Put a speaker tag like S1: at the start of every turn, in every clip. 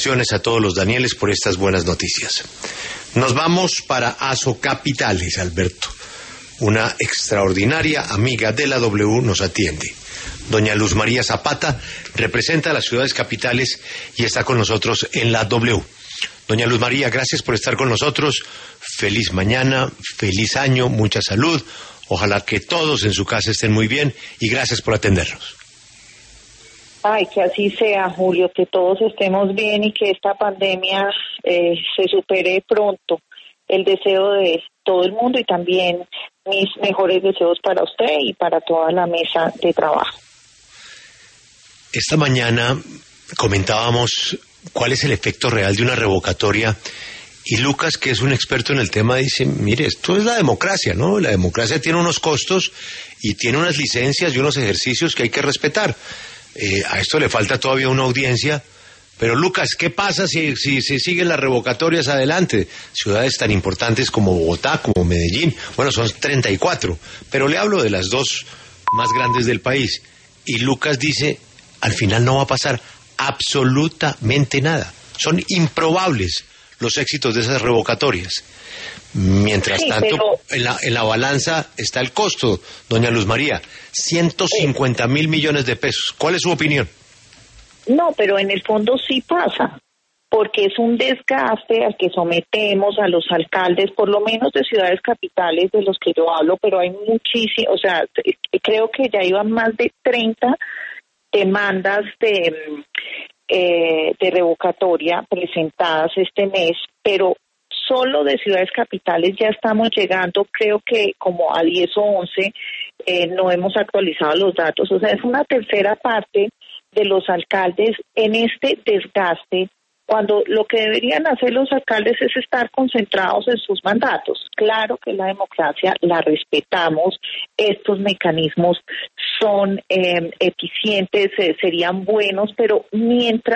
S1: A todos los Danieles por estas buenas noticias. Nos vamos para Aso Capitales, Alberto. Una extraordinaria amiga de la W nos atiende. Doña Luz María Zapata representa a las ciudades capitales y está con nosotros en la W. Doña Luz María, gracias por estar con nosotros. Feliz mañana, feliz año, mucha salud. Ojalá que todos en su casa estén muy bien y gracias por atendernos.
S2: Ay, que así sea, Julio, que todos estemos bien y que esta pandemia se supere pronto. El deseo de todo el mundo y también mis mejores deseos para usted y para toda la mesa de trabajo.
S1: Esta mañana comentábamos cuál es el efecto real de una revocatoria y Lucas, que es un experto en el tema, dice, mire, esto es la democracia, ¿no? La democracia tiene unos costos y tiene unas licencias y unos ejercicios que hay que respetar. A esto le falta todavía una audiencia, pero Lucas, ¿qué pasa si siguen las revocatorias adelante? Ciudades tan importantes como Bogotá, como Medellín, bueno, son 34, pero le hablo de las dos más grandes del país. Y Lucas dice, al final no va a pasar absolutamente nada. Son improbables los éxitos de esas revocatorias. Mientras tanto, en la balanza está el costo, doña Luz María, 150.000 millones de pesos. ¿Cuál es su opinión?
S2: No, pero en el fondo sí pasa, porque es un desgaste al que sometemos a los alcaldes, por lo menos de ciudades capitales de los que yo hablo, pero hay muchísimos, o sea, creo que ya iban más de 30 demandas de revocatoria presentadas este mes, pero solo de ciudades capitales ya estamos llegando, creo que como a 10 o 11, no hemos actualizado los datos, o sea, es una tercera parte de los alcaldes en este desgaste, cuando lo que deberían hacer los alcaldes es estar concentrados en sus mandatos. Claro que la democracia la respetamos, estos mecanismos son eficientes, serían buenos, pero mientras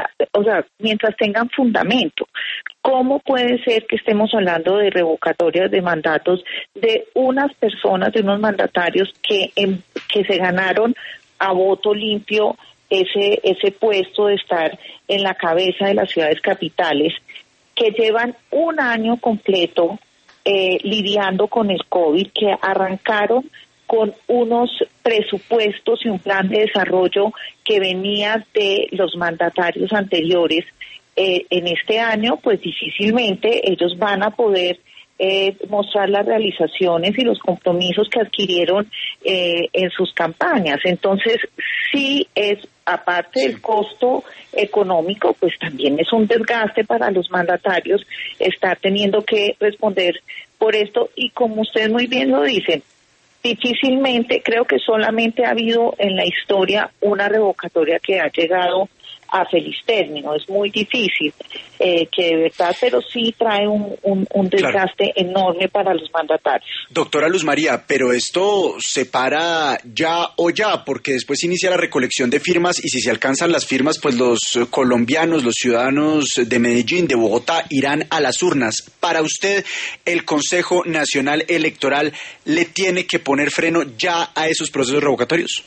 S2: tengan fundamento. ¿Cómo puede ser que estemos hablando de revocatorias de mandatos de unas personas, de unos mandatarios que se ganaron a voto limpio ese puesto de estar en la cabeza de las ciudades capitales, que llevan un año completo lidiando con el COVID, que arrancaron con unos presupuestos y un plan de desarrollo que venía de los mandatarios anteriores? En este año, pues difícilmente ellos van a poder mostrar las realizaciones y los compromisos que adquirieron en sus campañas. Entonces, sí es, aparte del costo económico, pues también es un desgaste para los mandatarios estar teniendo que responder por esto. Y como ustedes muy bien lo dicen, difícilmente, creo que solamente ha habido en la historia una revocatoria que ha llegado a feliz término. Es muy difícil que de verdad, pero sí trae un desgaste enorme para los mandatarios.
S3: Doctora Luz María, pero esto se para ya o ya, porque después inicia la recolección de firmas y si se alcanzan las firmas, pues los colombianos, los ciudadanos de Medellín, de Bogotá, irán a las urnas. Para usted, ¿el Consejo Nacional Electoral le tiene que poner freno ya a esos procesos revocatorios?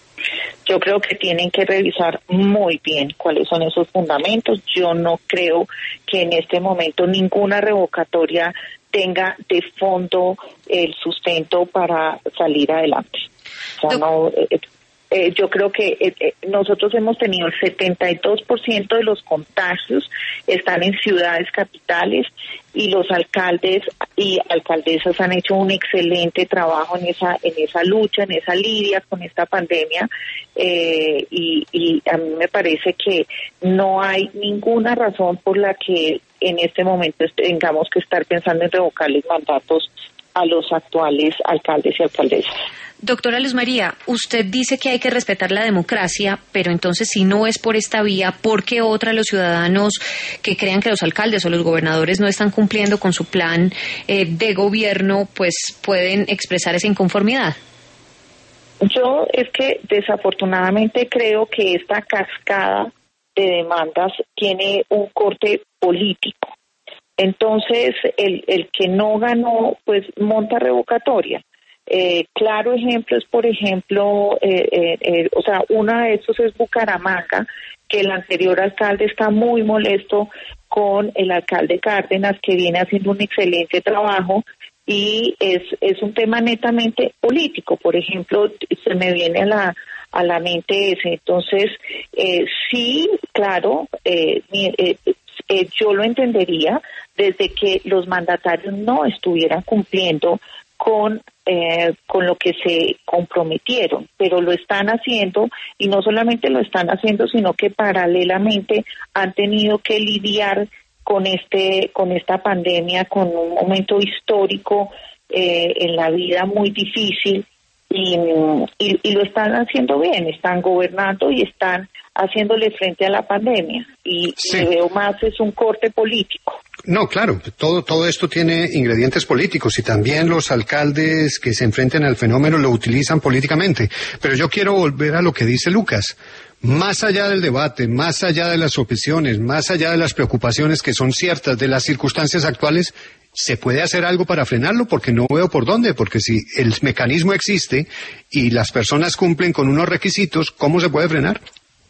S2: Yo creo que tienen que revisar muy bien cuáles son esos fundamentos. Yo no creo que en este momento ninguna revocatoria tenga de fondo el sustento para salir adelante. O sea, yo creo que nosotros hemos tenido el 72% de los contagios están en ciudades capitales y los alcaldes y alcaldesas han hecho un excelente trabajo en esa lucha, en esa lidia con esta pandemia, y a mí me parece que no hay ninguna razón por la que en este momento tengamos que estar pensando en revocarles mandatos a los actuales alcaldes y alcaldesas.
S4: Doctora Luz María, usted dice que hay que respetar la democracia, pero entonces si no es por esta vía, ¿por qué otra los ciudadanos que crean que los alcaldes o los gobernadores no están cumpliendo con su plan de gobierno, pues pueden expresar esa inconformidad?
S2: Yo es que desafortunadamente creo que esta cascada de demandas tiene un corte político. Entonces, el que no ganó, pues monta revocatoria. Claro ejemplo es, por ejemplo, o sea, una de estos es Bucaramanga, que el anterior alcalde está muy molesto con el alcalde Cárdenas, que viene haciendo un excelente trabajo, y es un tema netamente político. Por ejemplo, se me viene a la mente ese. Entonces, sí, claro, yo lo entendería desde que los mandatarios no estuvieran cumpliendo con lo que se comprometieron, pero lo están haciendo, y no solamente lo están haciendo, sino que paralelamente han tenido que lidiar con esta pandemia, con un momento histórico en la vida muy difícil, y lo están haciendo bien, están gobernando y están haciéndole frente a la pandemia, y
S5: sí.
S2: Veo más es un corte político.
S5: No, claro, todo esto tiene ingredientes políticos, y también los alcaldes que se enfrenten al fenómeno lo utilizan políticamente. Pero yo quiero volver a lo que dice Lucas. Más allá del debate, más allá de las objeciones, más allá de las preocupaciones que son ciertas de las circunstancias actuales, ¿se puede hacer algo para frenarlo? Porque no veo por dónde, porque si el mecanismo existe y las personas cumplen con unos requisitos, ¿cómo se puede frenar?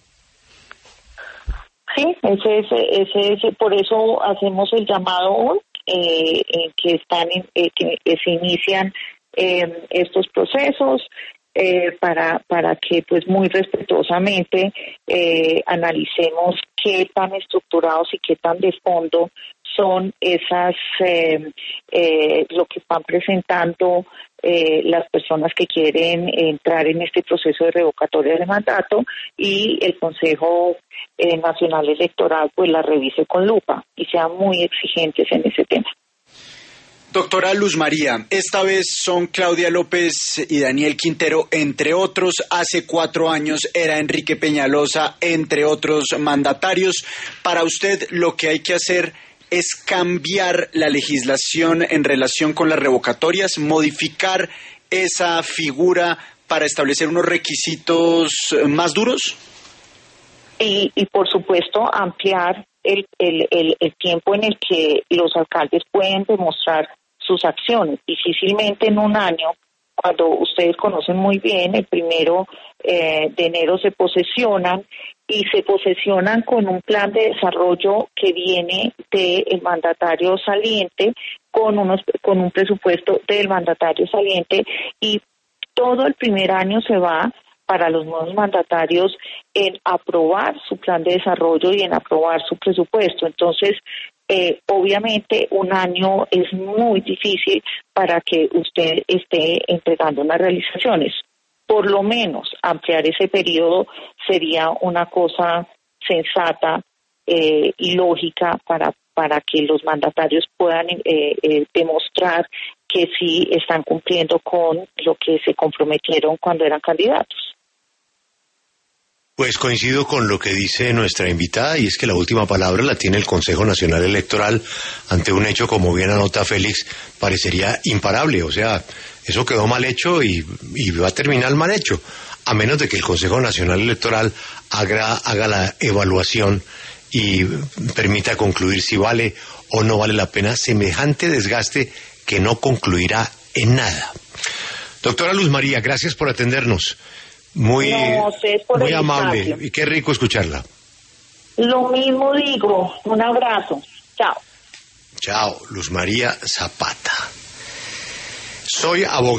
S2: Sí, ese, por eso hacemos el llamado hoy, en que se inician estos procesos, para que pues muy respetuosamente analicemos qué tan estructurados y qué tan de fondo son esas lo que están presentando las personas que quieren entrar en este proceso de revocatoria de mandato, y el Consejo Nacional Electoral pues la revise con lupa y sean muy exigentes en ese tema.
S3: Doctora Luz María, esta vez son Claudia López y Daniel Quintero, entre otros. Hace 4 años era Enrique Peñalosa, entre otros mandatarios. Para usted, lo que hay que hacer es cambiar la legislación en relación con las revocatorias, modificar esa figura para establecer unos requisitos más duros.
S2: Y por supuesto ampliar el tiempo en el que los alcaldes pueden demostrar sus acciones. Difícilmente en un año, cuando ustedes conocen muy bien, el 1 de enero se posesionan, y se posesionan con un plan de desarrollo que viene del mandatario saliente, con un presupuesto del mandatario saliente, y todo el primer año se va para los nuevos mandatarios en aprobar su plan de desarrollo y en aprobar su presupuesto. Entonces, obviamente un año es muy difícil para que usted esté entregando unas realizaciones. Por lo menos ampliar ese periodo sería una cosa sensata y lógica para que los mandatarios puedan demostrar que sí están cumpliendo con lo que se comprometieron cuando eran candidatos.
S1: Pues coincido con lo que dice nuestra invitada, y es que la última palabra la tiene el Consejo Nacional Electoral ante un hecho, como bien anota Félix, parecería imparable. O sea, eso quedó mal hecho y va a terminar mal hecho, a menos de que el Consejo Nacional Electoral haga la evaluación y permita concluir si vale o no vale la pena semejante desgaste que no concluirá en nada. Doctora Luz María, gracias por atendernos. Muy amable, espacio. Y qué rico escucharla.
S2: Lo mismo digo, un abrazo, chao.
S1: Chao, Luz María Zapata. Soy abogado.